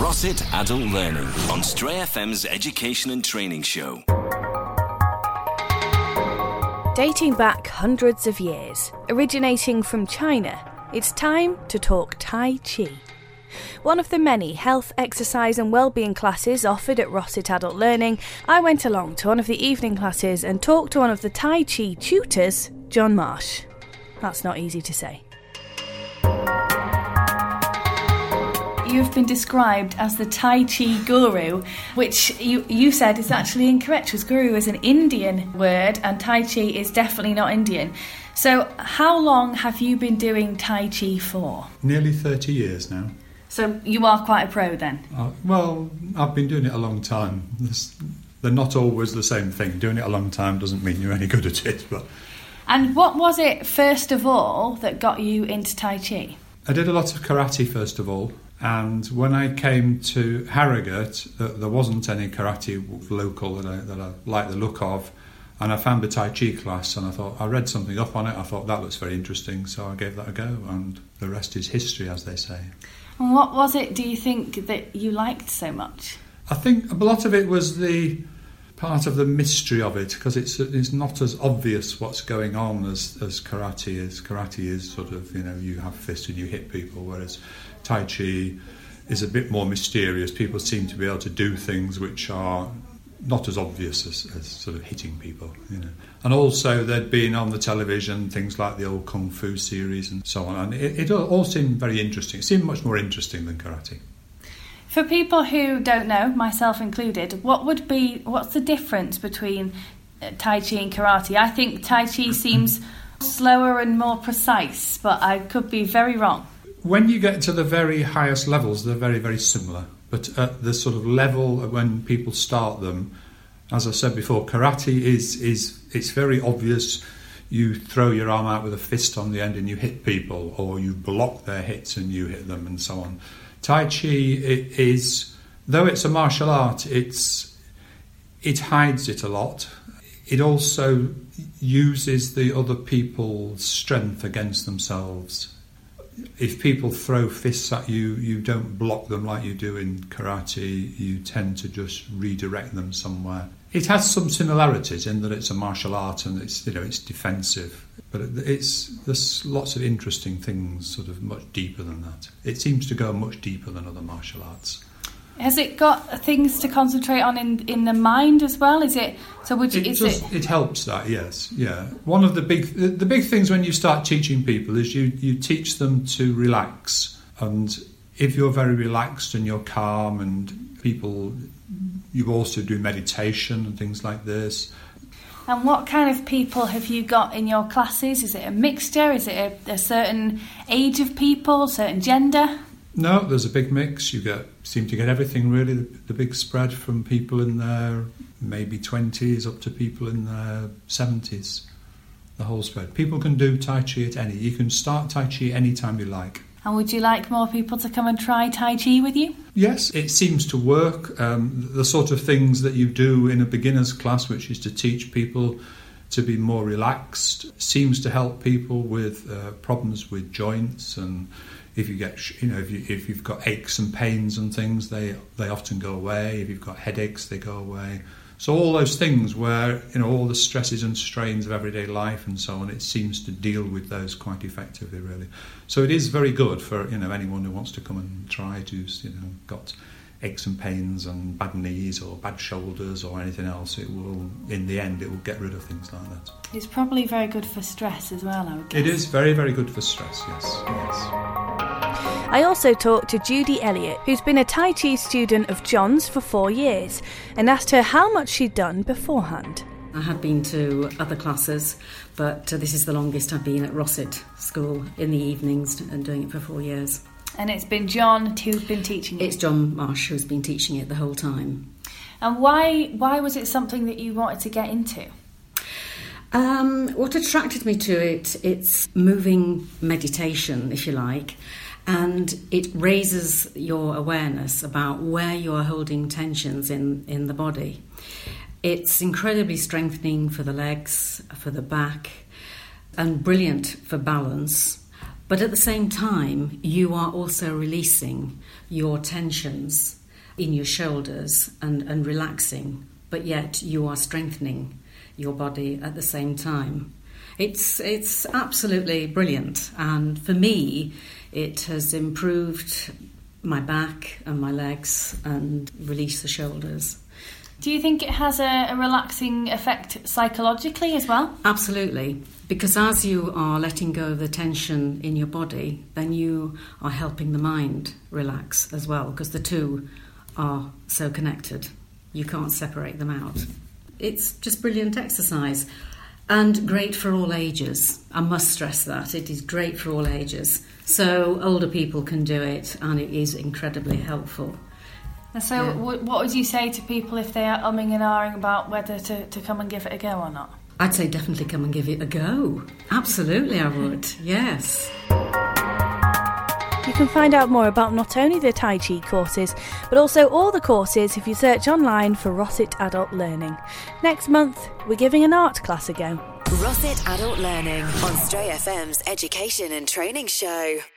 Rossett Adult Learning on Stray FM's Education and Training Show. Dating back hundreds of years, originating from China, it's time to talk Tai Chi. One of the many health, exercise and wellbeing classes offered at Rossett Adult Learning, I went along to one of the evening classes and talked to one of the Tai Chi tutors, John Marsh. That's not easy to say. You've been described as the Tai Chi guru, which you said is actually incorrect, because guru is an Indian word and Tai Chi is definitely not Indian. So how long have you been doing Tai Chi for? Nearly 30 years now. So you are quite a pro then? Well, I've been doing it a long time. They're not always the same thing. Doing it a long time doesn't mean you're any good at it. But. And what was it, first of all, that got you into Tai Chi? I did a lot of karate, first of all. And when I came to Harrogate, there wasn't any karate local that I liked the look of. And I found a Tai Chi class and I read something up on it. I thought that looks very interesting, so I gave that a go. And the rest is history, as they say. And what was it, do you think, that you liked so much? I think a lot of it was the part of the mystery of it, because it's not as obvious what's going on as karate is. Karate is sort of, you have fists and you hit people, whereas Tai Chi is a bit more mysterious. People seem to be able to do things which are not as obvious as sort of hitting people, And also there'd been on the television things like the old Kung Fu series and so on, and it all seemed very interesting. It seemed much more interesting than karate. For people who don't know, myself included, what's the difference between Tai Chi and karate? I think Tai Chi seems slower and more precise, but I could be very wrong. When you get to the very highest levels, they're very, very similar. But at the sort of level when people start them, as I said before, karate it's very obvious. You throw your arm out with a fist on the end and you hit people, or you block their hits and you hit them, and so on. Tai Chi is, though it's a martial art, it hides it a lot. It also uses the other people's strength against themselves. If people throw fists at you, you don't block them like you do in karate. You tend to just redirect them somewhere. It has some similarities in that it's a martial art and it's defensive, but there's lots of interesting things, sort of much deeper than that. It seems to go much deeper than other martial arts. Has it got things to concentrate on in the mind as well? Is it so? It helps that, yes, yeah. One of the big things when you start teaching people is you teach them to relax, and if you're very relaxed and you're calm, and you also do meditation and things like this. And what kind of people have you got in your classes? Is it a mixture? Is it a certain age of people, certain gender? No, there's a big mix. You seem to get everything, really. The big spread from people in their maybe 20s up to people in their 70s. The whole spread. People can do Tai Chi you can start Tai Chi any time you like. And would you like more people to come and try Tai Chi with you? Yes, it seems to work. The sort of things that you do in a beginner's class, which is to teach people to be more relaxed, seems to help people with problems with joints, and if you get, if you've got aches and pains and things, they often go away. If you've got headaches, they go away. So all those things where, all the stresses and strains of everyday life and so on, it seems to deal with those quite effectively, really. So it is very good for, anyone who wants to come and try, who's, got aches and pains and bad knees or bad shoulders or anything else. It will, in the end, it will get rid of things like that. It's probably very good for stress as well, I would guess. It is very, very good for stress, yes. I also talked to Judy Elliott, who's been a Tai Chi student of John's for 4 years, and asked her how much she'd done beforehand. I had been to other classes, but this is the longest I've been at Rossett School in the evenings and doing it for 4 years. And it's been John who's been teaching it? It's John Marsh who's been teaching it the whole time. And why was it something that you wanted to get into? What attracted me to it, it's moving meditation, if you like, and it raises your awareness about where you are holding tensions in the body. It's incredibly strengthening for the legs, for the back, and brilliant for balance. But at the same time, you are also releasing your tensions in your shoulders and relaxing, but yet you are strengthening your body at the same time. It's absolutely brilliant, and for me it has improved my back and my legs and released the shoulders. Do you think it has a relaxing effect psychologically as well? Absolutely, because as you are letting go of the tension in your body, then you are helping the mind relax as well, because the two are so connected. You can't separate them out. It's just brilliant exercise and great for all ages. I must stress that. It is great for all ages. So older people can do it, and it is incredibly helpful. So what would you say to people if they are umming and ahhing about whether to come and give it a go or not? I'd say definitely come and give it a go. Absolutely I would, yes. You can find out more about not only the Tai Chi courses, but also all the courses if you search online for Rossett Adult Learning. Next month, we're giving an art class a go. Rossett Adult Learning on Stray FM's Education and Training Show.